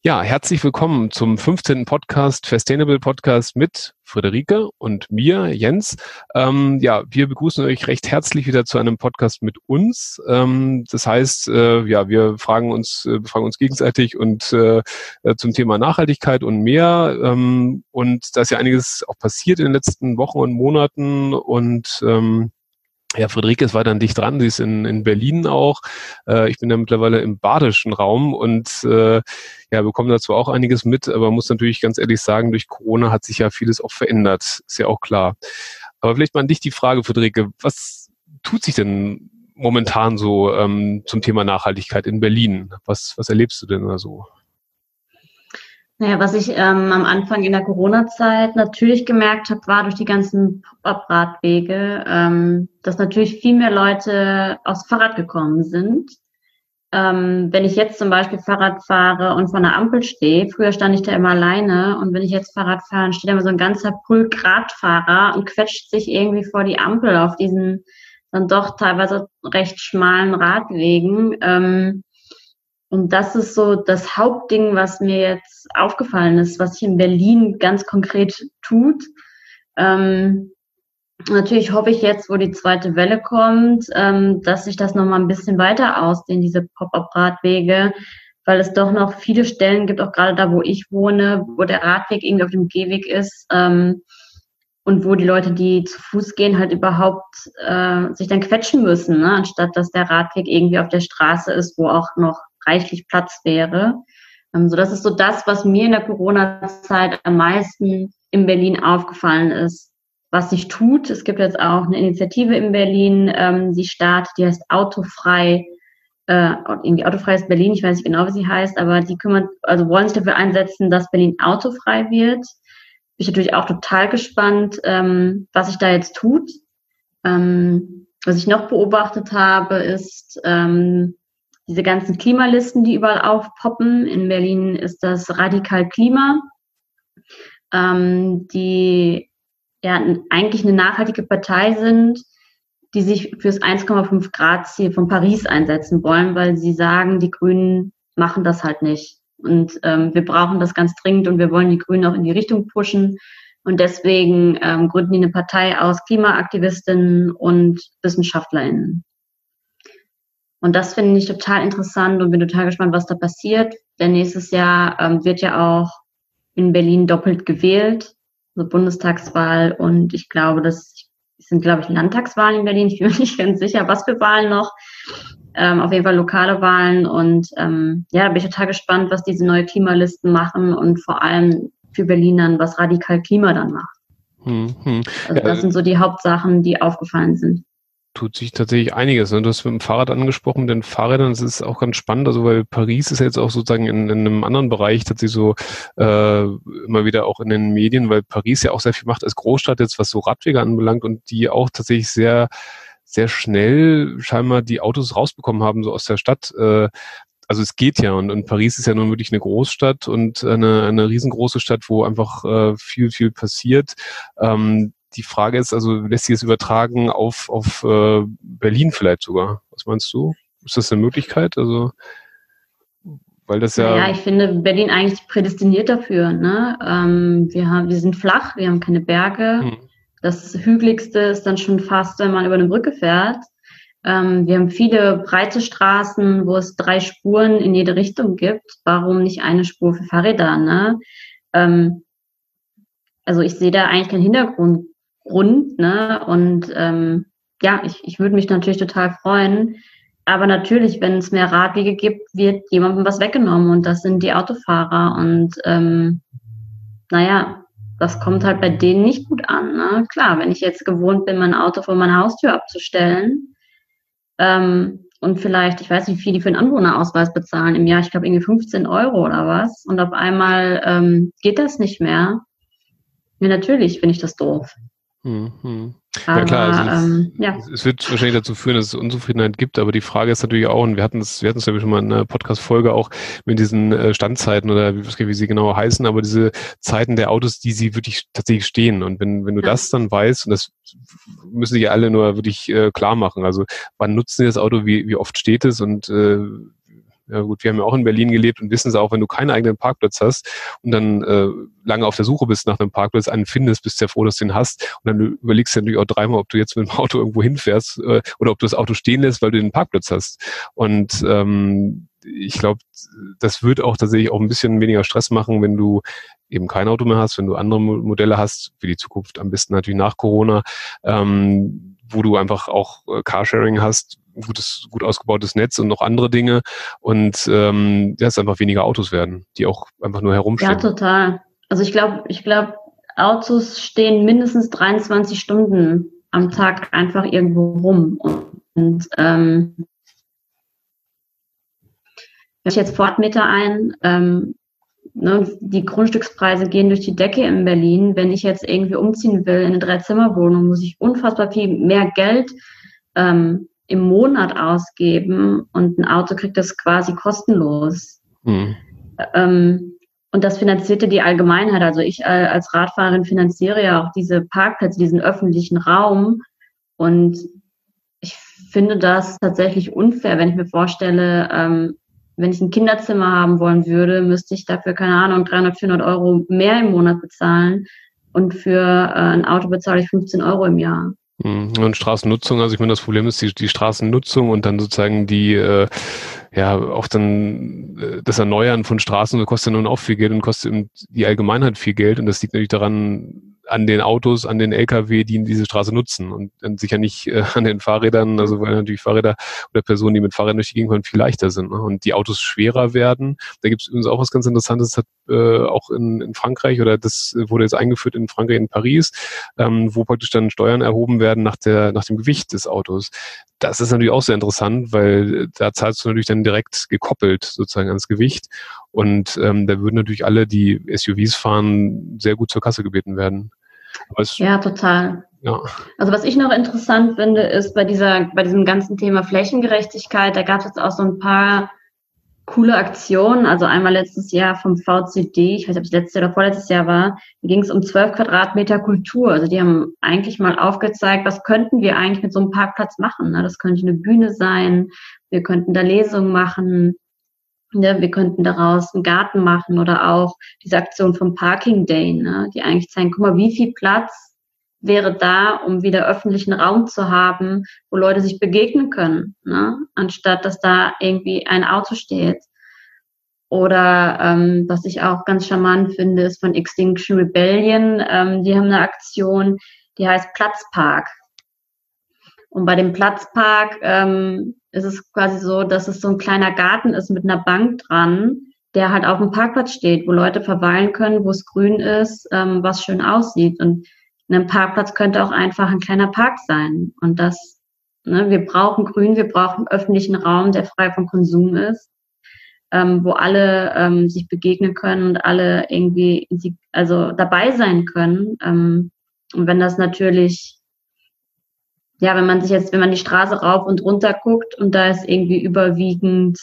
Ja, herzlich willkommen zum 15. Podcast, Fastainable Podcast mit Friederike und mir, Jens. Wir begrüßen euch recht herzlich wieder zu einem Podcast mit uns. Das heißt, wir befragen uns gegenseitig und zum Thema Nachhaltigkeit und mehr. Und da ist ja einiges auch passiert in den letzten Wochen und Monaten und Friederike ist weiter dicht dran. Sie ist in Berlin auch. Ich bin ja mittlerweile im badischen Raum und bekomme dazu auch einiges mit, aber muss natürlich ganz ehrlich sagen, durch Corona hat sich ja vieles auch verändert. Ist ja auch klar. Aber vielleicht mal an dich die Frage, Friederike, was tut sich denn momentan so zum Thema Nachhaltigkeit in Berlin? Was erlebst du denn da so? Naja, was ich am Anfang in der Corona-Zeit natürlich gemerkt habe, war durch die ganzen Pop-up-Radwege, dass natürlich viel mehr Leute aufs Fahrrad gekommen sind. Wenn ich jetzt zum Beispiel Fahrrad fahre und vor einer Ampel stehe, früher stand ich da immer alleine, und wenn ich jetzt Fahrrad fahre, dann steht da immer so ein ganzer Pulk Radfahrer und quetscht sich irgendwie vor die Ampel auf diesen dann doch teilweise recht schmalen Radwegen. Und das ist so das Hauptding, was mir jetzt aufgefallen ist, was sich in Berlin ganz konkret tut. Natürlich hoffe ich jetzt, wo die zweite Welle kommt, dass sich das nochmal ein bisschen weiter ausdehnt, diese Pop-up-Radwege, weil es doch noch viele Stellen gibt, auch gerade da, wo ich wohne, wo der Radweg irgendwie auf dem Gehweg ist, und wo die Leute, die zu Fuß gehen, halt überhaupt sich dann quetschen müssen, ne? Anstatt dass der Radweg irgendwie auf der Straße ist, wo auch noch reichlich Platz wäre. So, das ist so das, was mir in der Corona-Zeit am meisten in Berlin aufgefallen ist, was sich tut. Es gibt jetzt auch eine Initiative in Berlin, die startet, die heißt Autofrei, irgendwie Autofreies Berlin, ich weiß nicht genau, wie sie heißt, aber die wollen sich dafür einsetzen, dass Berlin autofrei wird. Bin ich natürlich auch total gespannt, was sich da jetzt tut. Was ich noch beobachtet habe, ist diese ganzen Klimalisten, die überall aufpoppen. In Berlin ist das Radikal Klima, die ja eigentlich eine nachhaltige Partei sind, die sich fürs 1,5 Grad Ziel von Paris einsetzen wollen, weil sie sagen, die Grünen machen das halt nicht. Und wir brauchen das ganz dringend und wir wollen die Grünen auch in die Richtung pushen. Und deswegen gründen die eine Partei aus Klimaaktivistinnen und WissenschaftlerInnen. Und das finde ich total interessant und bin total gespannt, was da passiert. Denn nächstes Jahr wird ja auch in Berlin doppelt gewählt, also Bundestagswahl, und ich glaube, das sind, Landtagswahlen in Berlin. Ich bin mir nicht ganz sicher, was für Wahlen noch. Auf jeden Fall lokale Wahlen. Und da bin ich total gespannt, was diese neue Klimalisten machen und vor allem für Berlinern, was Radikal Klima dann macht. Also das sind so die Hauptsachen, die aufgefallen sind. Tut sich tatsächlich einiges. Ne? Du hast mit dem Fahrrad angesprochen, mit den Fahrrädern, das ist auch ganz spannend, also weil Paris ist ja jetzt auch sozusagen in einem anderen Bereich tatsächlich so immer wieder auch in den Medien, weil Paris ja auch sehr viel macht als Großstadt jetzt, was so Radwege anbelangt, und die auch tatsächlich sehr, sehr schnell scheinbar die Autos rausbekommen haben, so aus der Stadt. Also es geht ja, und Paris ist ja nun wirklich eine Großstadt und eine riesengroße Stadt, wo einfach viel, viel passiert. Die Frage ist also, lässt sich das übertragen auf Berlin vielleicht sogar? Was meinst du? Ist das eine Möglichkeit? Also, weil das ja... Naja, ich finde Berlin eigentlich prädestiniert dafür, ne? Wir sind flach, wir haben keine Berge. Das Hügeligste ist dann schon fast, wenn man über eine Brücke fährt. Wir haben viele breite Straßen, wo es 3 Spuren in jede Richtung gibt. Warum nicht eine Spur für Fahrräder, ne? Also ich sehe da eigentlich keinen Hintergrund, ne? Und ich würde mich natürlich total freuen. Aber natürlich, wenn es mehr Radwege gibt, wird jemandem was weggenommen, und das sind die Autofahrer. Und das kommt halt bei denen nicht gut an, ne? Klar, wenn ich jetzt gewohnt bin, mein Auto vor meiner Haustür abzustellen, und vielleicht, ich weiß nicht, wie viel die für einen Anwohnerausweis bezahlen im Jahr, ich glaube irgendwie 15 Euro oder was, und auf einmal geht das nicht mehr. Ja, natürlich finde ich das doof. Aber, ja klar, also es wird wahrscheinlich dazu führen, dass es Unzufriedenheit gibt, aber die Frage ist natürlich auch, und wir hatten es glaube ich schon mal in einer Podcast-Folge auch mit diesen Standzeiten, oder ich weiß gar nicht, wie sie genau heißen, aber diese Zeiten der Autos, die sie wirklich tatsächlich stehen, und wenn du das dann weißt, und das müssen sich alle nur wirklich klar machen, also wann nutzen sie das Auto, wie oft steht es, und Ja gut, wir haben ja auch in Berlin gelebt und wissen es auch, wenn du keinen eigenen Parkplatz hast und dann lange auf der Suche bist nach einem Parkplatz, einen findest, bist du ja froh, dass du den hast. Und dann überlegst du natürlich auch dreimal, ob du jetzt mit dem Auto irgendwo hinfährst oder ob du das Auto stehen lässt, weil du den Parkplatz hast. Und ich glaube, das wird auch tatsächlich auch ein bisschen weniger Stress machen, wenn du eben kein Auto mehr hast, wenn du andere Modelle hast, für die Zukunft am besten natürlich nach Corona, wo du einfach auch Carsharing hast, gut ausgebautes Netz und noch andere Dinge und dass einfach weniger Autos werden, die auch einfach nur herumstehen. Ja, total. Also ich glaube, Autos stehen mindestens 23 Stunden am Tag einfach irgendwo rum. Und ich jetzt Fordmeter ein, ne, die Grundstückspreise gehen durch die Decke in Berlin. Wenn ich jetzt irgendwie umziehen will in eine 3-Zimmer-Wohnung, muss ich unfassbar viel mehr Geld im Monat ausgeben und ein Auto kriegt das quasi kostenlos. Mhm. Und das finanzierte die Allgemeinheit. Also ich als Radfahrerin finanziere ja auch diese Parkplätze, diesen öffentlichen Raum. Und ich finde das tatsächlich unfair, wenn ich mir vorstelle, wenn ich ein Kinderzimmer haben wollen würde, müsste ich dafür, keine Ahnung, 300, 400 Euro mehr im Monat bezahlen. Und für ein Auto bezahle ich 15 Euro im Jahr. Und Straßennutzung, also ich meine, das Problem ist die Straßennutzung und dann sozusagen die, auch dann das Erneuern von Straßen kostet nun auch viel Geld und kostet die Allgemeinheit viel Geld und das liegt natürlich daran, an den Autos, an den LKW, die diese Straße nutzen und sicher nicht an den Fahrrädern, also weil natürlich Fahrräder oder Personen, die mit Fahrrädern durch die Gegend fahren, viel leichter sind, ne? Und die Autos schwerer werden. Da gibt es übrigens auch was ganz Interessantes, das hat auch in Frankreich oder das wurde jetzt eingeführt in Frankreich, in Paris, wo praktisch dann Steuern erhoben werden nach dem Gewicht des Autos. Das ist natürlich auch sehr interessant, weil da zahlst du natürlich dann direkt gekoppelt sozusagen ans Gewicht und da würden natürlich alle, die SUVs fahren, sehr gut zur Kasse gebeten werden. Ja, total. Ja. Also was ich noch interessant finde, ist bei diesem ganzen Thema Flächengerechtigkeit, da gab es jetzt auch so ein paar coole Aktionen. Also einmal letztes Jahr vom VCD, ich weiß nicht, ob es letztes Jahr oder vorletztes Jahr war, da ging es um 12 Quadratmeter Kultur. Also die haben eigentlich mal aufgezeigt, was könnten wir eigentlich mit so einem Parkplatz machen. Das könnte eine Bühne sein, wir könnten da Lesungen machen, wir könnten daraus einen Garten machen oder auch diese Aktion vom Parking Day, ne, die eigentlich zeigen, guck mal, wie viel Platz wäre da, um wieder öffentlichen Raum zu haben, wo Leute sich begegnen können, ne, anstatt dass da irgendwie ein Auto steht. Oder was ich auch ganz charmant finde, ist von Extinction Rebellion. Die haben eine Aktion, die heißt Platzpark. Und bei dem Platzpark ist es quasi so, dass es so ein kleiner Garten ist mit einer Bank dran, der halt auf dem Parkplatz steht, wo Leute verweilen können, wo es grün ist, was schön aussieht. Und ein Parkplatz könnte auch einfach ein kleiner Park sein. Und das, ne, wir brauchen Grün, wir brauchen öffentlichen Raum, der frei vom Konsum ist, wo alle sich begegnen können und alle irgendwie dabei sein können. Und wenn das natürlich, ja, wenn man die Straße rauf und runter guckt und da ist irgendwie überwiegend,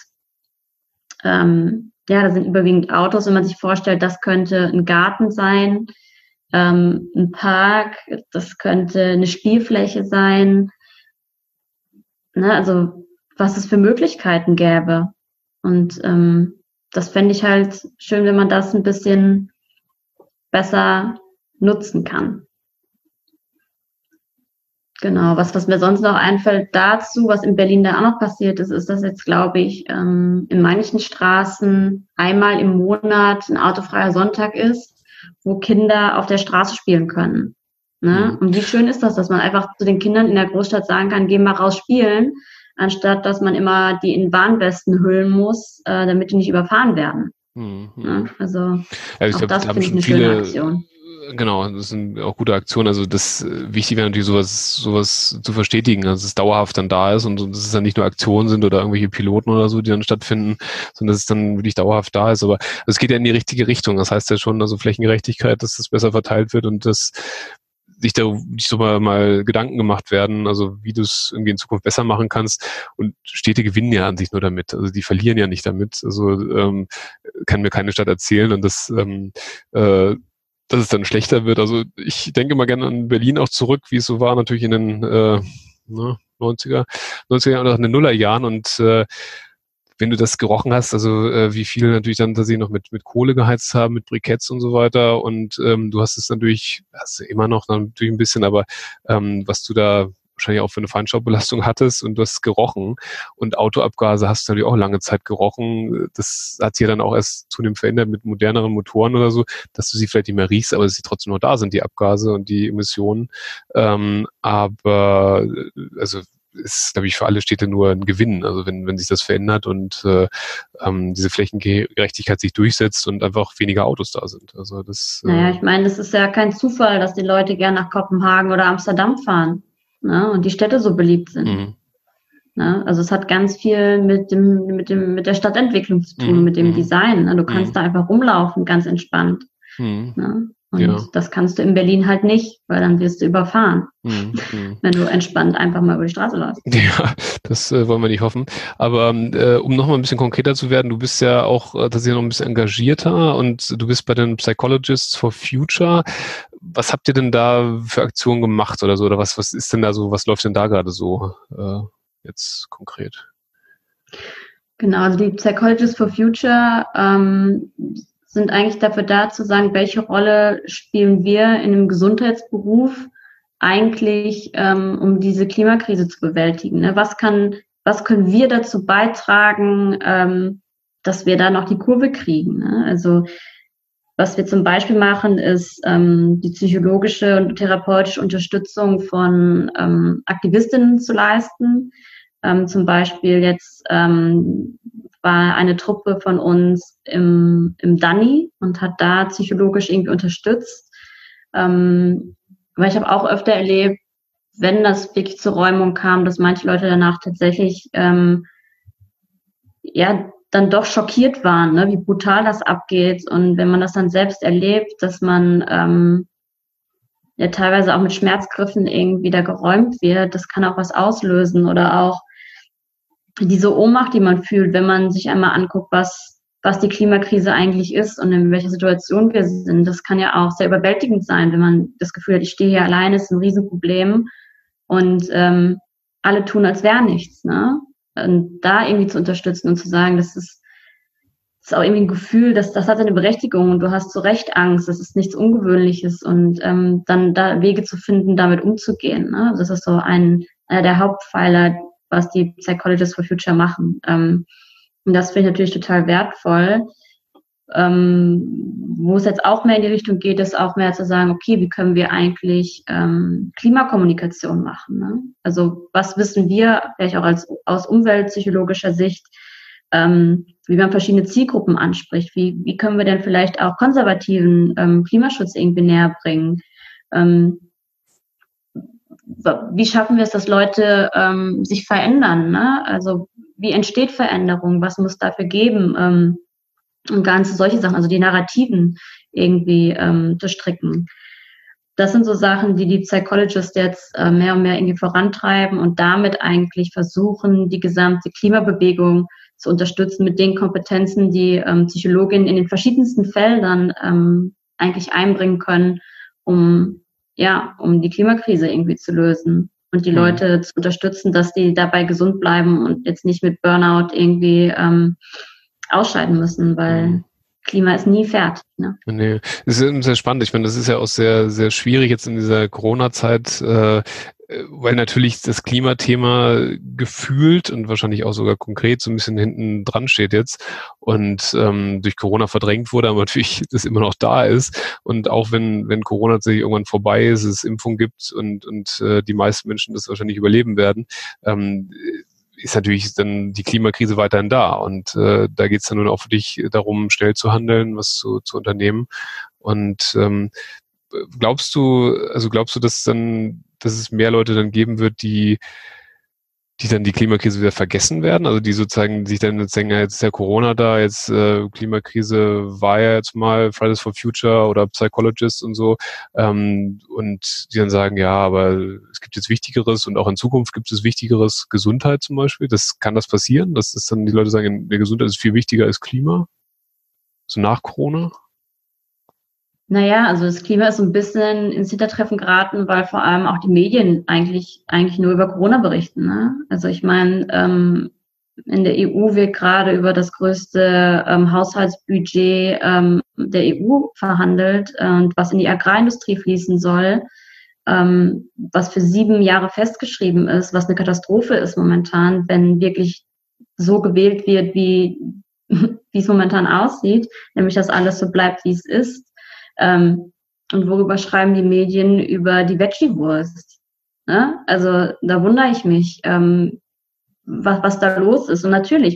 da sind überwiegend Autos, wenn man sich vorstellt, das könnte ein Garten sein, ein Park, das könnte eine Spielfläche sein, ne, also was es für Möglichkeiten gäbe. Und das fände ich halt schön, wenn man das ein bisschen besser nutzen kann. Genau, was mir sonst noch einfällt dazu, was in Berlin da auch noch passiert ist, ist, dass jetzt, glaube ich, in manchen Straßen einmal im Monat ein autofreier Sonntag ist, wo Kinder auf der Straße spielen können. Ne? Und wie schön ist das, dass man einfach zu den Kindern in der Großstadt sagen kann, geh mal raus spielen, anstatt dass man immer die in Warnwesten hüllen muss, damit die nicht überfahren werden. Ne? Also ich auch glaub, das finde ich eine schöne Aktion. Genau, das sind auch gute Aktionen. Also das wichtig wäre natürlich sowas zu verstetigen, dass es dauerhaft dann da ist und dass es dann nicht nur Aktionen sind oder irgendwelche Piloten oder so, die dann stattfinden, sondern dass es dann wirklich dauerhaft da ist. Aber es geht ja in die richtige Richtung. Das heißt ja schon, also Flächengerechtigkeit, dass das besser verteilt wird und dass sich da so mal Gedanken gemacht werden, also wie du es irgendwie in Zukunft besser machen kannst. Und Städte gewinnen ja an sich nur damit. Also die verlieren ja nicht damit. Also kann mir keine Stadt erzählen und dass es dann schlechter wird. Also ich denke mal gerne an Berlin auch zurück, wie es so war, natürlich in den 90er Jahren oder in den Nullerjahren und wenn du das gerochen hast, also wie viele natürlich dann tatsächlich noch mit Kohle geheizt haben, mit Briketts und so weiter und du hast es natürlich, hast du immer noch natürlich ein bisschen, aber was du da wahrscheinlich auch für eine Feinstaubbelastung hattest und du hast gerochen und Autoabgase hast du natürlich auch lange Zeit gerochen. Das hat sich ja dann auch erst zunehmend verändert mit moderneren Motoren oder so, dass du sie vielleicht nicht mehr riechst, aber dass sie trotzdem noch da sind, die Abgase und die Emissionen. Aber also ist, glaube ich, für alle Städte nur ein Gewinn. Also wenn sich das verändert und diese Flächengerechtigkeit sich durchsetzt und einfach weniger Autos da sind. Also das. Naja, ich meine, es ist ja kein Zufall, dass die Leute gerne nach Kopenhagen oder Amsterdam fahren, ne? Und die Städte so beliebt sind. Mhm. Ne? Also es hat ganz viel mit der Stadtentwicklung zu tun, mit dem Design. Ne? Du kannst da einfach rumlaufen, ganz entspannt. Ne? Und das kannst du in Berlin halt nicht, weil dann wirst du überfahren, wenn du entspannt einfach mal über die Straße läufst. Ja, das wollen wir nicht hoffen. Aber um nochmal ein bisschen konkreter zu werden, du bist ja auch tatsächlich noch ein bisschen engagierter und du bist bei den Psychologists for Future. Was habt ihr denn da für Aktionen gemacht oder so? Oder was ist denn da so, was läuft denn da gerade so jetzt konkret? Genau, also die Psychologists for Future sind eigentlich dafür da zu sagen, welche Rolle spielen wir in einem Gesundheitsberuf eigentlich, um diese Klimakrise zu bewältigen. Ne? Was können wir dazu beitragen, dass wir da noch die Kurve kriegen? Ne? Also was wir zum Beispiel machen, ist die psychologische und therapeutische Unterstützung von Aktivistinnen zu leisten. Zum Beispiel jetzt war eine Truppe von uns im Danny und hat da psychologisch irgendwie unterstützt. Weil ich habe auch öfter erlebt, wenn das wirklich zur Räumung kam, dass manche Leute danach tatsächlich dann doch schockiert waren, ne, wie brutal das abgeht. Und wenn man das dann selbst erlebt, dass man teilweise auch mit Schmerzgriffen irgendwie da geräumt wird, das kann auch was auslösen. Oder auch diese Ohnmacht, die man fühlt, wenn man sich einmal anguckt, was die Klimakrise eigentlich ist und in welcher Situation wir sind. Das kann ja auch sehr überwältigend sein, wenn man das Gefühl hat, ich stehe hier alleine, ist ein Riesenproblem und alle tun, als wäre nichts. Ne? Und da irgendwie zu unterstützen und zu sagen, das ist auch irgendwie ein Gefühl, das hat eine Berechtigung und du hast zu Recht Angst, das ist nichts Ungewöhnliches und dann da Wege zu finden, damit umzugehen. Ne? Das ist so einer der Hauptpfeiler, was die Psychologists for Future machen. Und das finde ich natürlich total wertvoll. Wo es jetzt auch mehr in die Richtung geht, ist auch mehr zu sagen, okay, wie können wir eigentlich Klimakommunikation machen? Ne? Also was wissen wir, vielleicht auch aus umweltpsychologischer Sicht, wie man verschiedene Zielgruppen anspricht? Wie können wir denn vielleicht auch konservativen Klimaschutz irgendwie näher bringen? Wie schaffen wir es, dass Leute sich verändern? Ne? Also wie entsteht Veränderung? Was muss dafür geben? Und ganze solche Sachen, also die Narrativen irgendwie zu stricken. Das sind so Sachen, die die Psychologists jetzt mehr und mehr irgendwie vorantreiben und damit eigentlich versuchen, die gesamte Klimabewegung zu unterstützen mit den Kompetenzen, die Psychologinnen in den verschiedensten Feldern eigentlich einbringen können, um die Klimakrise irgendwie zu lösen und die Leute zu unterstützen, dass die dabei gesund bleiben und jetzt nicht mit Burnout irgendwie ausscheiden müssen, weil Klima ist nie fertig. Ne? Nee, das ist sehr spannend. Ich meine, das ist ja auch sehr, sehr schwierig jetzt in dieser Corona-Zeit, weil natürlich das Klimathema gefühlt und wahrscheinlich auch sogar konkret so ein bisschen hinten dran steht jetzt und durch Corona verdrängt wurde, aber natürlich das immer noch da ist. Und auch wenn Corona tatsächlich irgendwann vorbei ist, es Impfung gibt und die meisten Menschen das wahrscheinlich überleben werden, ist natürlich dann die Klimakrise weiterhin da. Und da geht es dann nun auch für dich darum, schnell zu handeln, was zu unternehmen. Und glaubst du, dass es mehr Leute dann geben wird, die dann die Klimakrise wieder vergessen werden? Also die sozusagen sich dann jetzt denken, jetzt ist ja Corona da, jetzt Klimakrise war ja jetzt mal Fridays for Future oder Psychologists und so und die dann sagen, ja, aber es gibt jetzt Wichtigeres und auch in Zukunft gibt es Wichtigeres, Gesundheit zum Beispiel. Kann das passieren, dass das dann die Leute sagen, der Gesundheit ist viel wichtiger als Klima? So nach Corona? Naja, also das Klima ist so ein bisschen ins Hintertreffen geraten, weil vor allem auch die Medien eigentlich nur über Corona berichten. Ne? Also ich meine, in der EU wird gerade über das größte Haushaltsbudget der EU verhandelt und was in die Agrarindustrie fließen soll, was für 7 Jahre festgeschrieben ist, was eine Katastrophe ist momentan, wenn wirklich so gewählt wird, wie es momentan aussieht, nämlich dass alles so bleibt, wie es ist. Und worüber schreiben die Medien? Über die Veggie-Wurst. Ne? Also da wundere ich mich, was da los ist. Und natürlich,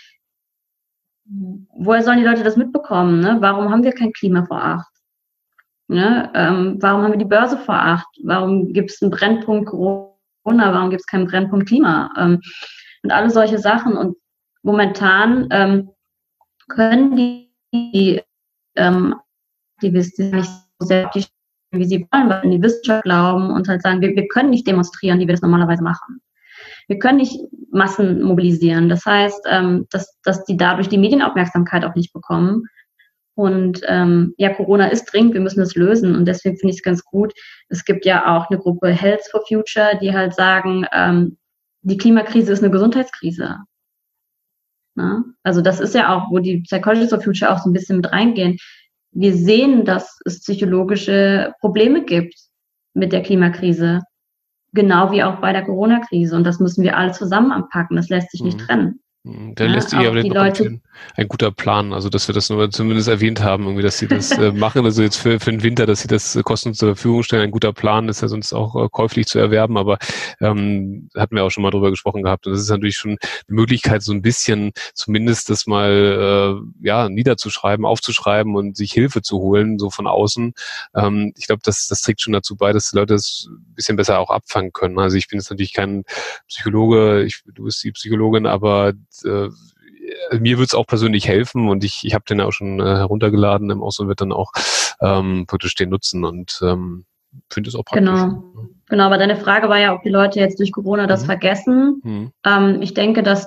woher sollen die Leute das mitbekommen? Ne? Warum haben wir kein Klima vor 8? Ne? Warum haben wir die Börse vor 8? Warum gibt es einen Brennpunkt Corona? Warum gibt es keinen Brennpunkt Klima? Und alle solche Sachen. Und momentan können die Aktivisten nicht so sehr auf die Stelle, wie sie wollen, weil in die Wissenschaft glauben und halt sagen, wir können nicht demonstrieren, wie wir das normalerweise machen. Wir können nicht Massen mobilisieren. Das heißt, dass die dadurch die Medienaufmerksamkeit auch nicht bekommen. Und Corona ist dringend, wir müssen es lösen. Und deswegen finde ich es ganz gut. Es gibt ja auch eine Gruppe Health for Future, die halt sagen, die Klimakrise ist eine Gesundheitskrise. Na? Also das ist ja auch, wo die Psychologists for Future auch so ein bisschen mit reingehen. Wir sehen, dass es psychologische Probleme gibt mit der Klimakrise. Genau wie auch bei der Corona-Krise. Und das müssen wir alle zusammen anpacken. Das lässt sich nicht trennen. Da lässt sich aber die Leute ein guter Plan, also dass wir das nur zumindest erwähnt haben, irgendwie, dass sie das machen, also jetzt für den Winter, dass sie das kostenlos zur Verfügung stellen. Ein guter Plan ist ja sonst auch käuflich zu erwerben, aber hatten wir auch schon mal drüber gesprochen gehabt. Und das ist natürlich schon eine Möglichkeit, so ein bisschen zumindest das mal niederzuschreiben, aufzuschreiben und sich Hilfe zu holen, so von außen. Ich glaube, das trägt schon dazu bei, dass die Leute es ein bisschen besser auch abfangen können. Also ich bin jetzt natürlich kein Psychologe, du bist die Psychologin, aber mir würde es auch persönlich helfen und ich habe den auch schon heruntergeladen im Aus und wird dann auch praktisch den nutzen und finde es auch praktisch. Genau, aber deine Frage war ja, ob die Leute jetzt durch Corona das vergessen. Ich denke, dass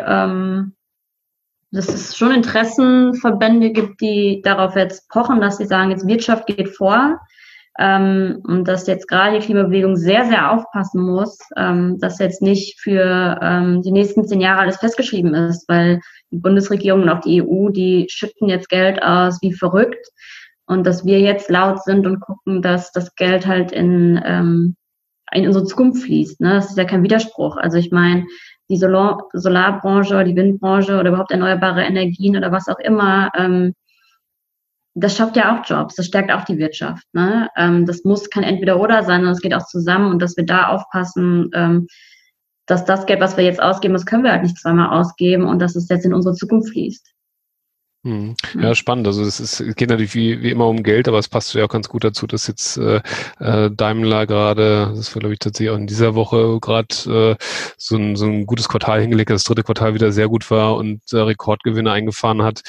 es schon Interessenverbände gibt, die darauf jetzt pochen, dass sie sagen, jetzt Wirtschaft geht vor. Und dass jetzt gerade die Klimabewegung sehr, sehr aufpassen muss, dass jetzt nicht für die nächsten 10 Jahre alles festgeschrieben ist, weil die Bundesregierung und auch die EU, die schütten jetzt Geld aus wie verrückt und dass wir jetzt laut sind und gucken, dass das Geld halt in unsere Zukunft fließt. Ne? Das ist ja kein Widerspruch. Also ich meine, die Solarbranche oder die Windbranche oder überhaupt erneuerbare Energien oder was auch immer, das schafft ja auch Jobs, das stärkt auch die Wirtschaft. Ne? Das muss kein Entweder-Oder sein, sondern es geht auch zusammen und dass wir da aufpassen, dass das Geld, was wir jetzt ausgeben, das können wir halt nicht zweimal ausgeben und dass es jetzt in unsere Zukunft fließt. Ja, spannend. Also es geht natürlich wie immer um Geld, aber es passt ja auch ganz gut dazu, dass jetzt Daimler gerade, das war glaube ich tatsächlich auch in dieser Woche gerade so ein gutes Quartal hingelegt hat, das 3. Quartal wieder sehr gut war und Rekordgewinne eingefahren hat.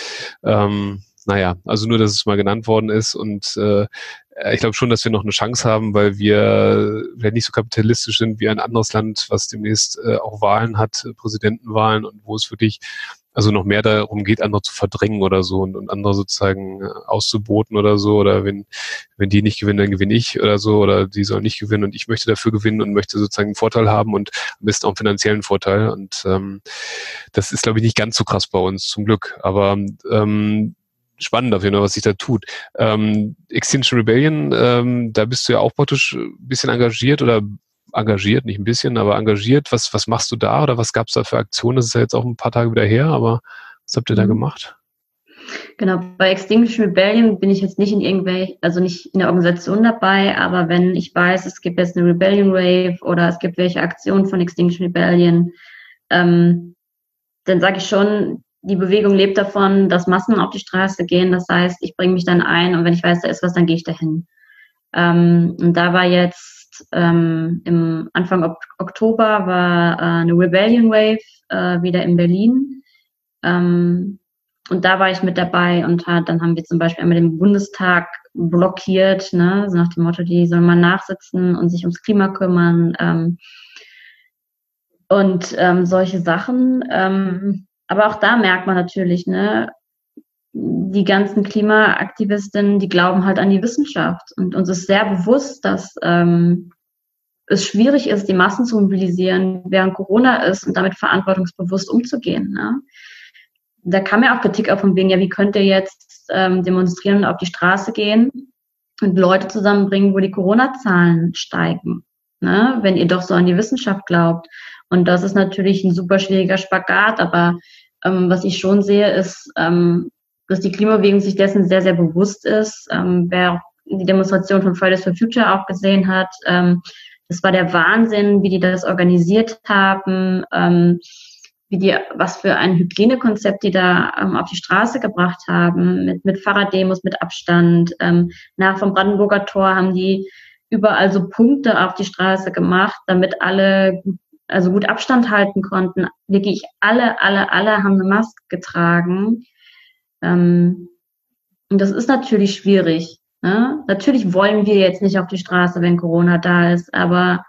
Also nur, dass es mal genannt worden ist und ich glaube schon, dass wir noch eine Chance haben, weil wir nicht so kapitalistisch sind wie ein anderes Land, was demnächst auch Wahlen hat, Präsidentenwahlen und wo es wirklich also noch mehr darum geht, andere zu verdrängen oder so und andere sozusagen auszuboten oder so oder wenn die nicht gewinnen, dann gewinne ich oder so oder die sollen nicht gewinnen und ich möchte dafür gewinnen und möchte sozusagen einen Vorteil haben und am besten auch einen finanziellen Vorteil und das ist glaube ich nicht ganz so krass bei uns, zum Glück, aber spannend auf jeden Fall, was sich da tut. Extinction Rebellion, da bist du ja auch praktisch ein bisschen engagiert oder engagiert, nicht ein bisschen, aber engagiert. Was machst du da oder was gab es da für Aktionen? Das ist ja jetzt auch ein paar Tage wieder her, aber was habt ihr da gemacht? Genau, bei Extinction Rebellion bin ich jetzt nicht nicht in der Organisation dabei, aber wenn ich weiß, es gibt jetzt eine Rebellion Wave oder es gibt welche Aktionen von Extinction Rebellion, dann sage ich schon, die Bewegung lebt davon, dass Massen auf die Straße gehen. Das heißt, ich bringe mich dann ein und wenn ich weiß, da ist was, dann gehe ich dahin. Und da war jetzt im Anfang Oktober war eine Rebellion Wave wieder in Berlin. Und da war ich mit dabei und dann haben wir zum Beispiel einmal den Bundestag blockiert, ne, so nach dem Motto, die sollen mal nachsitzen und sich ums Klima kümmern und solche Sachen. Aber auch da merkt man natürlich, ne, die ganzen Klimaaktivistinnen, die glauben halt an die Wissenschaft und uns ist sehr bewusst, dass es schwierig ist, die Massen zu mobilisieren, während Corona ist und damit verantwortungsbewusst umzugehen. Ne? Da kam ja auch Kritik auf von wegen, ja, wie könnt ihr jetzt demonstrieren und auf die Straße gehen und Leute zusammenbringen, wo die Corona-Zahlen steigen, ne? Wenn ihr doch so an die Wissenschaft glaubt. Und das ist natürlich ein super schwieriger Spagat, aber was ich schon sehe, ist, dass die Klimabewegung sich dessen sehr, sehr bewusst ist. Wer die Demonstration von Fridays for Future auch gesehen hat, das war der Wahnsinn, wie die das organisiert haben, was für ein Hygienekonzept die da auf die Straße gebracht haben, mit Fahrraddemos, mit Abstand. Nach vom Brandenburger Tor haben die überall so Punkte auf die Straße gemacht, damit alle gut Abstand halten konnten. Wirklich alle haben eine Maske getragen. Und das ist natürlich schwierig. Ne? Natürlich wollen wir jetzt nicht auf die Straße, wenn Corona da ist, aber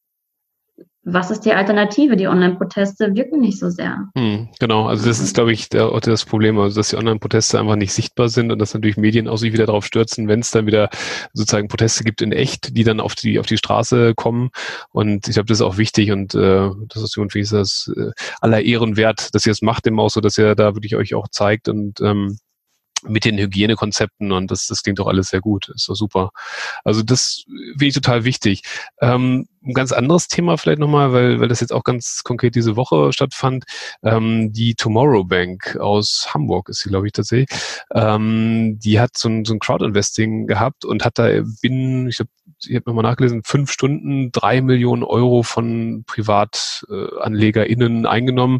was ist die Alternative? Die Online-Proteste wirken nicht so sehr. Genau, also das ist, glaube ich, das Problem, also dass die Online-Proteste einfach nicht sichtbar sind und dass natürlich Medien auch sich wieder darauf stürzen, wenn es dann wieder sozusagen Proteste gibt in echt, die dann auf die Straße kommen. Und ich glaube, das ist auch wichtig und das ist irgendwie das aller Ehren wert, dass ihr es macht, eben auch so, dass ihr da wirklich euch auch zeigt und mit den Hygienekonzepten und das klingt doch alles sehr gut, ist doch super. Also das finde ich total wichtig. Ein ganz anderes Thema vielleicht nochmal, weil das jetzt auch ganz konkret diese Woche stattfand. Die Tomorrow Bank aus Hamburg ist sie, glaube ich, tatsächlich. Die hat so ein Crowdinvesting gehabt und hat da ich habe nochmal nachgelesen, 5 Stunden 3 Millionen Euro von PrivatanlegerInnen eingenommen.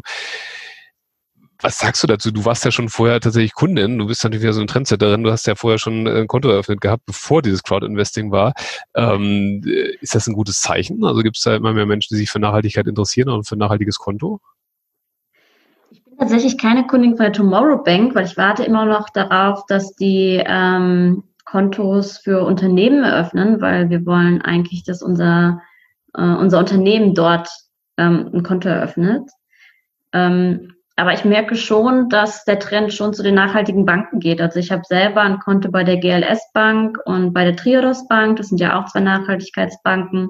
Was sagst du dazu? Du warst ja schon vorher tatsächlich Kundin, du bist natürlich wieder so eine Trendsetterin, du hast ja vorher schon ein Konto eröffnet gehabt, bevor dieses Crowdinvesting war. Ist das ein gutes Zeichen? Also gibt es da immer mehr Menschen, die sich für Nachhaltigkeit interessieren und für ein nachhaltiges Konto? Ich bin tatsächlich keine Kundin von der Tomorrow Bank, weil ich warte immer noch darauf, dass die Kontos für Unternehmen eröffnen, weil wir wollen eigentlich, dass unser Unternehmen dort ein Konto eröffnet. Aber ich merke schon, dass der Trend schon zu den nachhaltigen Banken geht. Also ich habe selber ein Konto bei der GLS Bank und bei der Triodos Bank. Das sind ja auch 2 Nachhaltigkeitsbanken.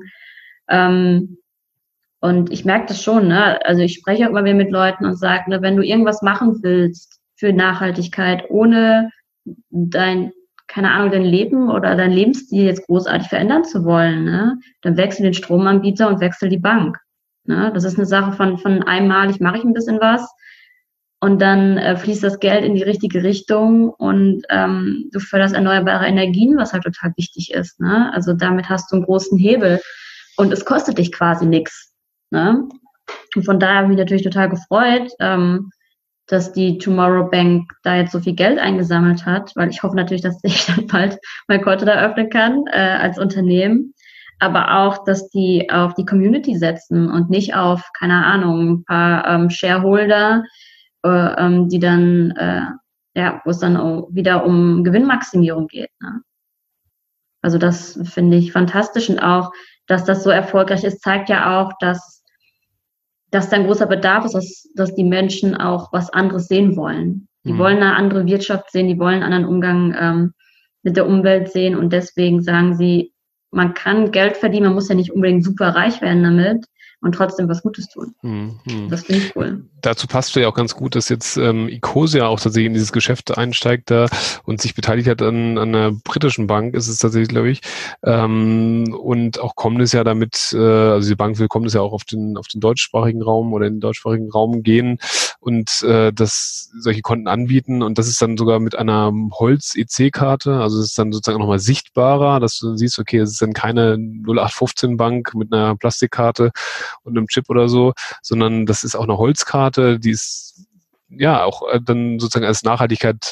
Und ich merke das schon. Ne? Also ich spreche auch immer wieder mit Leuten und sage, ne, wenn du irgendwas machen willst für Nachhaltigkeit, ohne dein Leben oder dein Lebensstil jetzt großartig verändern zu wollen, ne, dann wechsel den Stromanbieter und wechsel die Bank. Ne? Das ist eine Sache von einmalig mache ich ein bisschen was. Und dann fließt das Geld in die richtige Richtung und du förderst erneuerbare Energien, was halt total wichtig ist. Ne? Also damit hast du einen großen Hebel und es kostet dich quasi nichts. Ne? Und von daher habe ich mich natürlich total gefreut, dass die Tomorrow Bank da jetzt so viel Geld eingesammelt hat, weil ich hoffe natürlich, dass ich dann bald mein Konto da öffnen kann als Unternehmen. Aber auch, dass die auf die Community setzen und nicht auf, keine Ahnung, ein paar Shareholder, die dann, wo es dann auch wieder um Gewinnmaximierung geht. Ne? Also das finde ich fantastisch und auch, dass das so erfolgreich ist, zeigt ja auch, dass da ein großer Bedarf ist, dass die Menschen auch was anderes sehen wollen. Die wollen eine andere Wirtschaft sehen, die wollen einen anderen Umgang mit der Umwelt sehen und deswegen sagen sie, man kann Geld verdienen, man muss ja nicht unbedingt super reich werden damit und trotzdem was Gutes tun. Das finde ich cool. Dazu passt ja auch ganz gut, dass jetzt Ecosia auch tatsächlich in dieses Geschäft einsteigt da und sich beteiligt hat an einer britischen Bank, ist es tatsächlich, glaube ich. Und auch Comnis ja damit, also die Bank will Comnis ja auch auf den deutschsprachigen Raum oder in den deutschsprachigen Raum gehen und solche Konten anbieten. Und das ist dann sogar mit einer Holz-EC-Karte, also es ist dann sozusagen nochmal sichtbarer, dass du siehst, okay, es ist dann keine 0815-Bank mit einer Plastikkarte und einem Chip oder so, sondern das ist auch eine Holzkarte, die ist ja auch dann sozusagen als Nachhaltigkeit,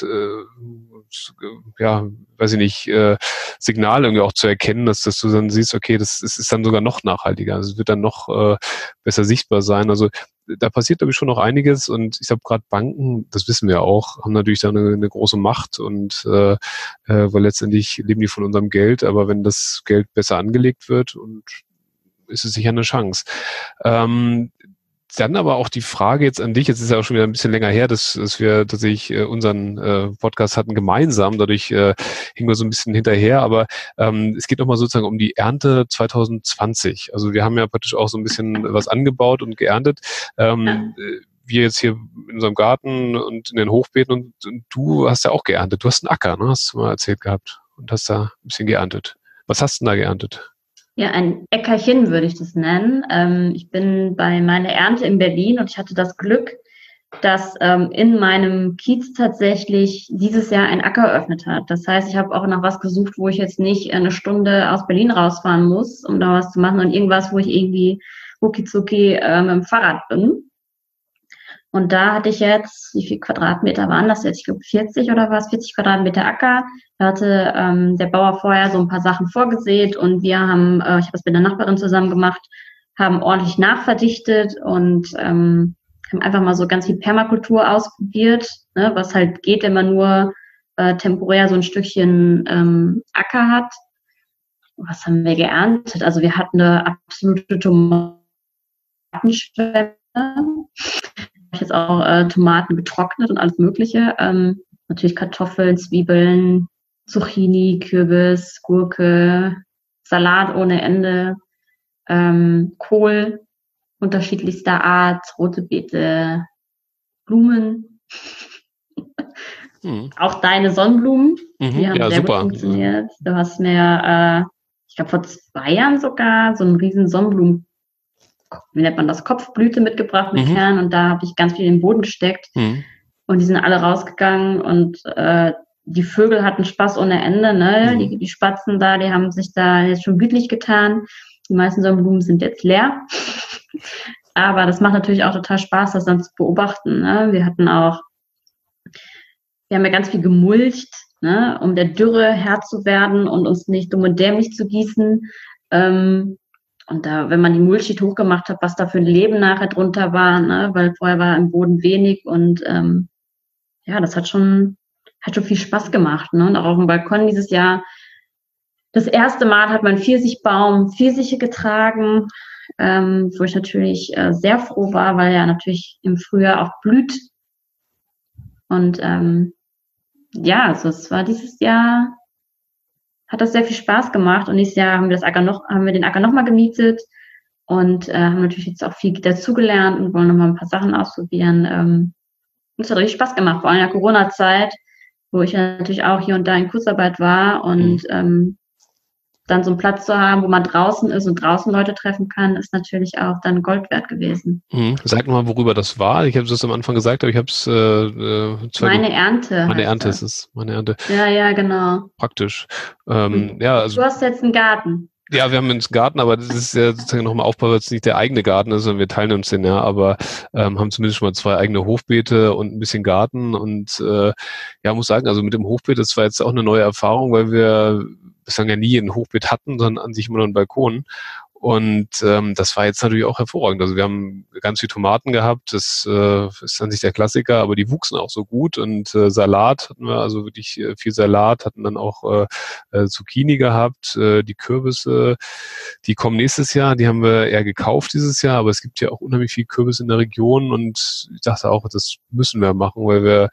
weiß ich nicht, Signal irgendwie auch zu erkennen, dass du dann siehst, okay, das ist dann sogar noch nachhaltiger, also es wird dann noch besser sichtbar sein. Also da passiert, glaube ich, schon noch einiges und ich glaube, gerade Banken, das wissen wir auch, haben natürlich da eine große Macht und weil letztendlich leben die von unserem Geld, aber wenn das Geld besser angelegt wird und ist es sicher eine Chance. Dann aber auch die Frage jetzt an dich, jetzt ist ja auch schon wieder ein bisschen länger her, dass wir tatsächlich unseren Podcast hatten gemeinsam, dadurch hingen wir so ein bisschen hinterher, aber es geht nochmal sozusagen um die Ernte 2020. Also wir haben ja praktisch auch so ein bisschen was angebaut und geerntet. Wir jetzt hier in unserem Garten und in den Hochbeeten und du hast ja auch geerntet. Du hast einen Acker, ne? Hast du mal erzählt gehabt und hast da ein bisschen geerntet. Was hast du denn da geerntet? Ja, ein Äckerchen würde ich das nennen. Ich bin bei meiner Ernte in Berlin und ich hatte das Glück, dass in meinem Kiez tatsächlich dieses Jahr ein Acker eröffnet hat. Das heißt, ich habe auch nach was gesucht, wo ich jetzt nicht eine Stunde aus Berlin rausfahren muss, um da was zu machen und irgendwas, wo ich irgendwie rucki mit dem Fahrrad bin. Und da hatte ich jetzt, wie viel Quadratmeter waren das jetzt? Ich glaube 40 oder was, 40 Quadratmeter Acker. Da hatte der Bauer vorher so ein paar Sachen vorgesät und wir haben, ich habe das mit der Nachbarin zusammen gemacht, haben ordentlich nachverdichtet und haben einfach mal so ganz viel Permakultur ausprobiert, ne, was halt geht, wenn man nur temporär so ein Stückchen Acker hat. Was haben wir geerntet? Also wir hatten eine absolute Tomatenschwemme. Ich jetzt auch Tomaten getrocknet und alles Mögliche. Natürlich Kartoffeln, Zwiebeln, Zucchini, Kürbis, Gurke, Salat ohne Ende, Kohl unterschiedlichster Art, rote Beete, Blumen. Auch deine Sonnenblumen, die haben sehr gut funktioniert. Du hast mir, ich glaube vor 2 Jahren sogar so einen riesen Sonnenblumen, wie nennt man das, Kopfblüte mitgebracht mit Kern und da habe ich ganz viel in den Boden gesteckt und die sind alle rausgegangen und die Vögel hatten Spaß ohne Ende, ne? Die Spatzen da, die haben sich da jetzt schon gütlich getan. Die meisten Sonnenblumen sind jetzt leer. Aber das macht natürlich auch total Spaß, das dann zu beobachten, ne? Wir haben ja ganz viel gemulcht, ne? Um der Dürre Herr zu werden und uns nicht dumm und dämlich zu gießen. Und da, wenn man die Mulchschicht hochgemacht hat, was da für ein Leben nachher drunter war, ne? Weil vorher war im Boden wenig und ja, das hat schon viel Spaß gemacht, ne? Und auch auf dem Balkon dieses Jahr, das erste Mal hat mein Pfirsichbaum Pfirsiche getragen, wo ich natürlich sehr froh war, weil er natürlich im Frühjahr auch blüht. Und ja, also es war dieses Jahr, hat das sehr viel Spaß gemacht und nächstes Jahr haben wir den Acker nochmal gemietet und haben natürlich jetzt auch viel dazugelernt und wollen nochmal ein paar Sachen ausprobieren. Es hat richtig Spaß gemacht, vor allem in der Corona-Zeit, wo ich ja natürlich auch hier und da in Kurzarbeit war und dann so einen Platz zu haben, wo man draußen ist und draußen Leute treffen kann, ist natürlich auch dann Gold wert gewesen. Sag nochmal, worüber das war. Ich habe es am Anfang gesagt, aber ich habe es Meine Ernte. Meine Ernte ist es. Meine Ernte. Ja, genau. Praktisch. Ja, also, du hast jetzt einen Garten. Ja, wir haben einen Garten, aber das ist ja sozusagen nochmal aufgebaut, weil es nicht der eigene Garten ist, sondern wir teilen uns den ja, aber haben zumindest schon mal 2 eigene Hochbeete und ein bisschen Garten und ja, muss sagen, also mit dem Hochbeet, das war jetzt auch eine neue Erfahrung, weil wir bislang ja nie ein Hochbeet hatten, sondern an sich immer nur einen Balkon. Und das war jetzt natürlich auch hervorragend. Also wir haben ganz viel Tomaten gehabt, das ist an sich der Klassiker, aber die wuchsen auch so gut und Salat hatten wir, also wirklich viel Salat, hatten dann auch Zucchini gehabt, die Kürbisse, die kommen nächstes Jahr, die haben wir eher gekauft dieses Jahr, aber es gibt ja auch unheimlich viel Kürbis in der Region und ich dachte auch, das müssen wir machen, weil wir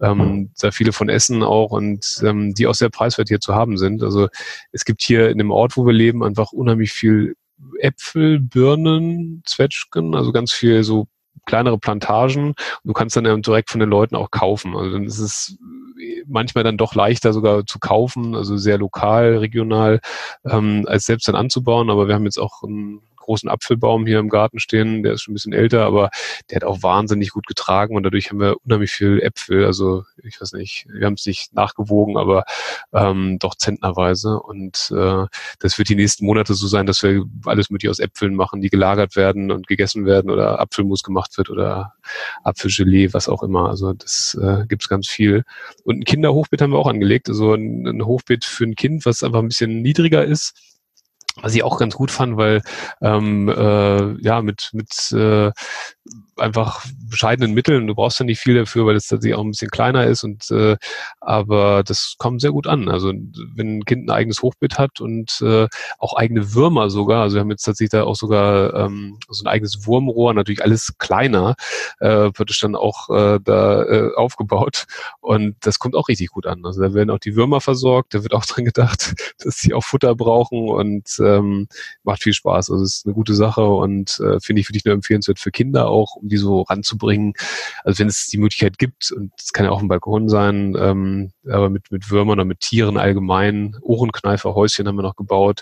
da viele von essen auch und die auch sehr preiswert hier zu haben sind. Also es gibt hier in dem Ort, wo wir leben, einfach unheimlich viel Äpfel, Birnen, Zwetschgen, also ganz viel so kleinere Plantagen. Und du kannst dann direkt von den Leuten auch kaufen. Also dann ist es manchmal dann doch leichter sogar zu kaufen, also sehr lokal, regional, als selbst dann anzubauen. Aber wir haben jetzt auch einen großen Apfelbaum hier im Garten stehen, der ist schon ein bisschen älter, aber der hat auch wahnsinnig gut getragen und dadurch haben wir unheimlich viel Äpfel, also ich weiß nicht, wir haben es nicht nachgewogen, aber doch zentnerweise und das wird die nächsten Monate so sein, dass wir alles mögliche aus Äpfeln machen, die gelagert werden und gegessen werden oder Apfelmus gemacht wird oder Apfelgelee, was auch immer, also das gibt's ganz viel. Und ein Kinderhochbeet haben wir auch angelegt, also ein Hochbeet für ein Kind, was einfach ein bisschen niedriger ist, was ich auch ganz gut fand, weil ja mit einfach bescheidenen Mitteln. Du brauchst ja nicht viel dafür, weil es tatsächlich auch ein bisschen kleiner ist aber das kommt sehr gut an. Also wenn ein Kind ein eigenes Hochbeet hat und auch eigene Würmer sogar, also wir haben jetzt tatsächlich da auch sogar so ein eigenes Wurmrohr, natürlich alles kleiner, wird es dann auch aufgebaut und das kommt auch richtig gut an. Also da werden auch die Würmer versorgt, da wird auch dran gedacht, dass sie auch Futter brauchen und macht viel Spaß. Also es ist eine gute Sache und finde ich wirklich nur empfehlenswert für Kinder auch, um die so ranzubringen. Also wenn es die Möglichkeit gibt, und es kann ja auch ein Balkon sein, aber mit Würmern oder mit Tieren allgemein, Ohrenkneifer, Häuschen haben wir noch gebaut.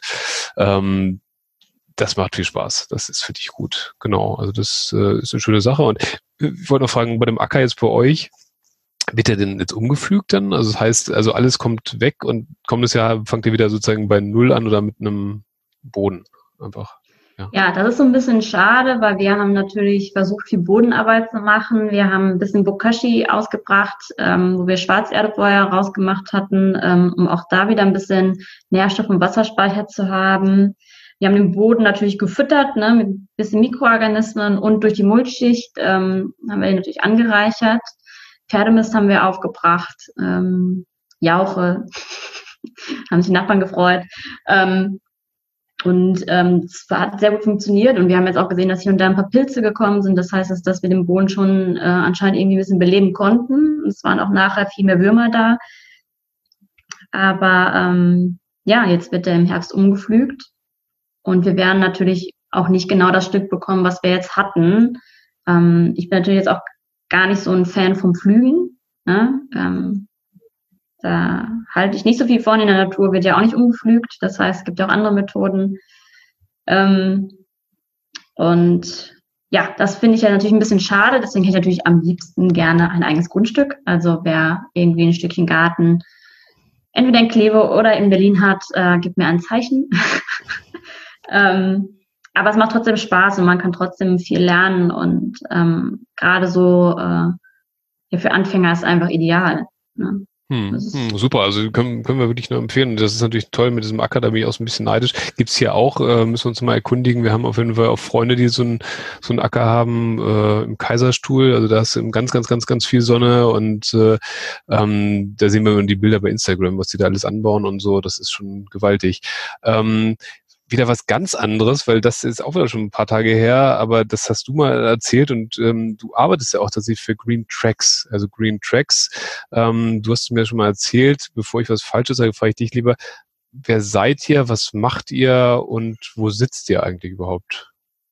Das macht viel Spaß. Das ist für dich gut. Genau. Also das ist eine schöne Sache. Und ich wollte noch fragen, bei dem Acker jetzt bei euch, wird der denn jetzt umgepflügt dann? Also das heißt, also alles kommt weg und kommendes Jahr fangt ihr wieder sozusagen bei Null an oder mit einem Boden einfach? Ja, das ist so ein bisschen schade, weil wir haben natürlich versucht, viel Bodenarbeit zu machen. Wir haben ein bisschen Bokashi ausgebracht, wo wir Schwarzerde vorher rausgemacht hatten, um auch da wieder ein bisschen Nährstoff- und Wasserspeicher zu haben. Wir haben den Boden natürlich gefüttert, ne, mit ein bisschen Mikroorganismen und durch die Mulchschicht haben wir den natürlich angereichert. Pferdemist haben wir aufgebracht, Jauche, haben sich die Nachbarn gefreut. Es hat sehr gut funktioniert und wir haben jetzt auch gesehen, dass hier und da ein paar Pilze gekommen sind. Das heißt, dass wir den Boden schon anscheinend irgendwie ein bisschen beleben konnten. Es waren auch nachher viel mehr Würmer da. Aber jetzt wird er im Herbst umgepflügt und wir werden natürlich auch nicht genau das Stück bekommen, was wir jetzt hatten. Ich bin natürlich jetzt auch gar nicht so ein Fan vom Pflügen. Ne? Da halte ich nicht so viel von. In der Natur wird ja auch nicht umgepflügt. Das heißt, es gibt ja auch andere Methoden. Das finde ich ja natürlich ein bisschen schade. Deswegen hätte ich natürlich am liebsten gerne ein eigenes Grundstück. Also wer irgendwie ein Stückchen Garten entweder in Kleve oder in Berlin hat, gibt mir ein Zeichen. Aber es macht trotzdem Spaß und man kann trotzdem viel lernen. Und gerade so für Anfänger ist es einfach ideal. Ne? Super, also können wir wirklich nur empfehlen. Das ist natürlich toll mit diesem Acker, da bin ich auch so ein bisschen neidisch. Gibt's hier auch, müssen wir uns mal erkundigen. Wir haben auf jeden Fall auch Freunde, die so einen Acker haben im Kaiserstuhl. Also da ist ganz, ganz, ganz, ganz viel Sonne und da sehen wir die Bilder bei Instagram, was die da alles anbauen und so. Das ist schon gewaltig. Wieder was ganz anderes, weil das ist auch wieder schon ein paar Tage her, aber das hast du mal erzählt und du arbeitest ja auch tatsächlich für Green Tracks, also Green Tracks. Du hast mir schon mal erzählt, bevor ich was Falsches sage, frage ich dich lieber, wer seid ihr, was macht ihr und wo sitzt ihr eigentlich überhaupt?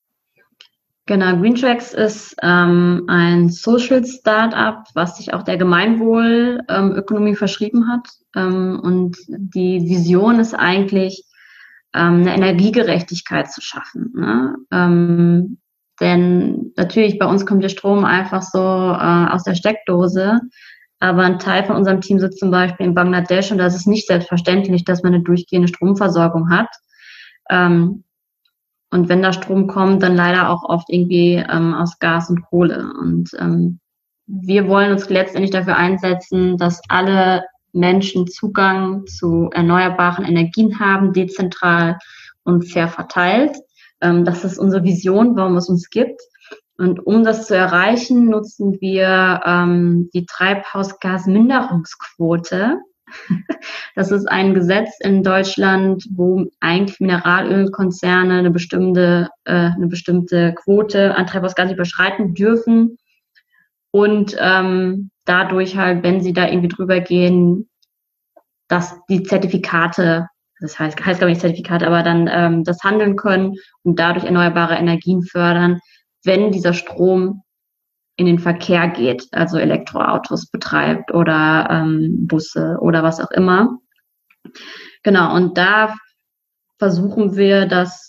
Genau, Green Tracks ist ein Social Startup, was sich auch der Gemeinwohlökonomie verschrieben hat. Und die Vision ist eigentlich, eine Energiegerechtigkeit zu schaffen. Ne? Denn natürlich bei uns kommt der Strom einfach so aus der Steckdose, aber ein Teil von unserem Team sitzt zum Beispiel in Bangladesch und da ist es nicht selbstverständlich, dass man eine durchgehende Stromversorgung hat. Und wenn da Strom kommt, dann leider auch oft irgendwie aus Gas und Kohle. Und wir wollen uns letztendlich dafür einsetzen, dass alle Menschen Zugang zu erneuerbaren Energien haben, dezentral und fair verteilt. Das ist unsere Vision, warum es uns gibt. Und um das zu erreichen, nutzen wir die Treibhausgasminderungsquote. Das ist ein Gesetz in Deutschland, wo eigentlich Mineralölkonzerne eine bestimmte Quote an Treibhausgas überschreiten dürfen. Und dadurch halt, wenn sie da irgendwie drüber gehen, dass die Zertifikate, das heißt glaube ich nicht Zertifikate, aber dann das handeln können und dadurch erneuerbare Energien fördern, wenn dieser Strom in den Verkehr geht, also Elektroautos betreibt oder Busse oder was auch immer. Genau, und da versuchen wir das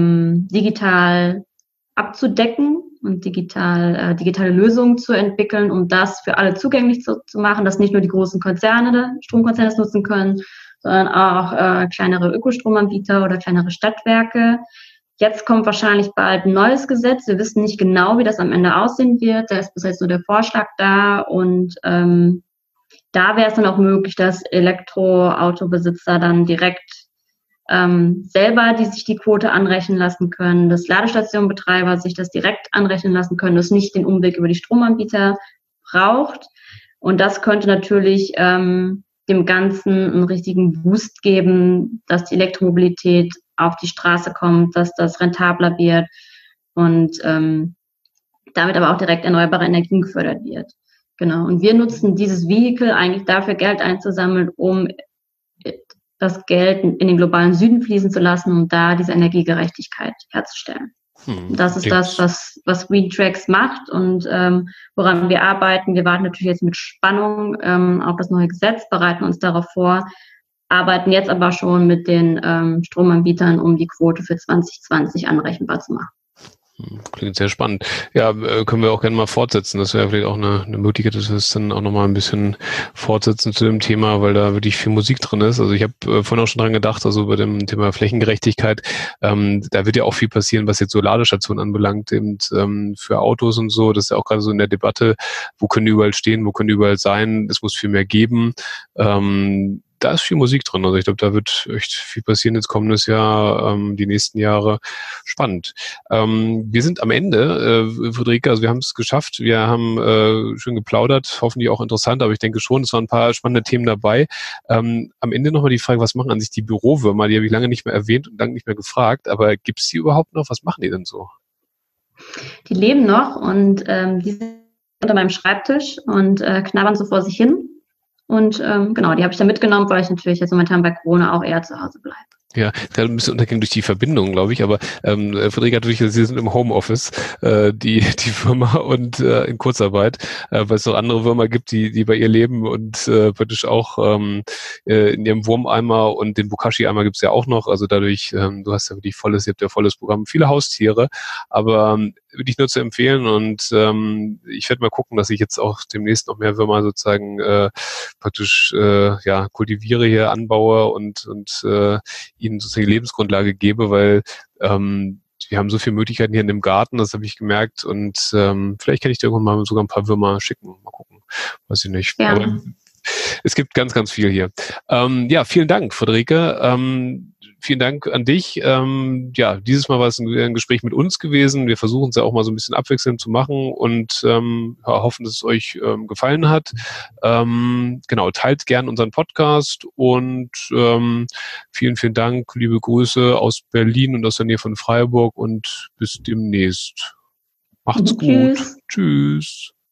digital abzudecken und digitale Lösungen zu entwickeln, um das für alle zugänglich zu machen, dass nicht nur die großen Konzerne, Stromkonzerne es nutzen können, sondern auch kleinere Ökostromanbieter oder kleinere Stadtwerke. Jetzt kommt wahrscheinlich bald ein neues Gesetz. Wir wissen nicht genau, wie das am Ende aussehen wird. Da ist bis jetzt nur der Vorschlag da und da wäre es dann auch möglich, dass Elektroautobesitzer dann direkt selber, die sich die Quote anrechnen lassen können, dass Ladestationenbetreiber sich das direkt anrechnen lassen können, dass nicht den Umweg über die Stromanbieter braucht. Und das könnte natürlich dem Ganzen einen richtigen Boost geben, dass die Elektromobilität auf die Straße kommt, dass das rentabler wird und damit aber auch direkt erneuerbare Energien gefördert wird. Genau. Und wir nutzen dieses Vehikel eigentlich dafür, Geld einzusammeln, um das Geld in den globalen Süden fließen zu lassen und da diese Energiegerechtigkeit herzustellen. Das ist das, was WeTrax macht und woran wir arbeiten. Wir warten natürlich jetzt mit Spannung auf das neue Gesetz, bereiten uns darauf vor, arbeiten jetzt aber schon mit den Stromanbietern, um die Quote für 2020 anrechenbar zu machen. Klingt sehr spannend. Ja, können wir auch gerne mal fortsetzen. Das wäre vielleicht auch eine Möglichkeit, dass wir es dann auch nochmal ein bisschen fortsetzen zu dem Thema, weil da wirklich viel Musik drin ist. Also ich habe vorhin auch schon dran gedacht, also bei dem Thema Flächengerechtigkeit, da wird ja auch viel passieren, was jetzt so Ladestationen anbelangt, eben für Autos und so. Das ist ja auch gerade so in der Debatte, wo können die überall stehen, wo können die überall sein. Es muss viel mehr geben. Da ist viel Musik drin. Also ich glaube, da wird echt viel passieren jetzt kommendes Jahr, die nächsten Jahre. Spannend. Wir sind am Ende, Friederike, also wir haben es geschafft. Wir haben schön geplaudert, hoffentlich auch interessant, aber ich denke schon, es waren ein paar spannende Themen dabei. Am Ende nochmal die Frage, was machen an sich die Bürowürmer? Die habe ich lange nicht mehr erwähnt und lange nicht mehr gefragt, aber gibt es die überhaupt noch? Was machen die denn so? Die leben noch und die sind unter meinem Schreibtisch und knabbern so vor sich hin. Und genau, die habe ich dann mitgenommen, weil ich natürlich jetzt momentan bei Corona auch eher zu Hause bleibe. Ja, gerade ein bisschen untergehen durch die Verbindung, glaube ich, aber Friederike hat wirklich, Sie sind im Homeoffice, die Firma und in Kurzarbeit, weil es noch andere Würmer gibt, die bei ihr leben und praktisch auch in ihrem Wurmeimer und den Bokashi-Eimer gibt's ja auch noch, also dadurch, du hast ja wirklich ihr habt ja volles Programm, viele Haustiere, aber wirklich nur zu empfehlen und ich werde mal gucken, dass ich jetzt auch demnächst noch mehr Würmer sozusagen praktisch kultiviere hier, anbaue und ihnen sozusagen die Lebensgrundlage gebe, weil wir haben so viele Möglichkeiten hier in dem Garten, das habe ich gemerkt und vielleicht kann ich dir irgendwann mal sogar ein paar Würmer schicken, mal gucken, weiß ich nicht. Ja. Aber es gibt ganz, ganz viel hier. Vielen Dank, Friederike. Vielen Dank an dich. Dieses Mal war es ein Gespräch mit uns gewesen. Wir versuchen es ja auch mal so ein bisschen abwechselnd zu machen und hoffen, dass es euch gefallen hat. Teilt gern unseren Podcast und vielen, vielen Dank. Liebe Grüße aus Berlin und aus der Nähe von Freiburg und bis demnächst. Macht's gut. Tschüss.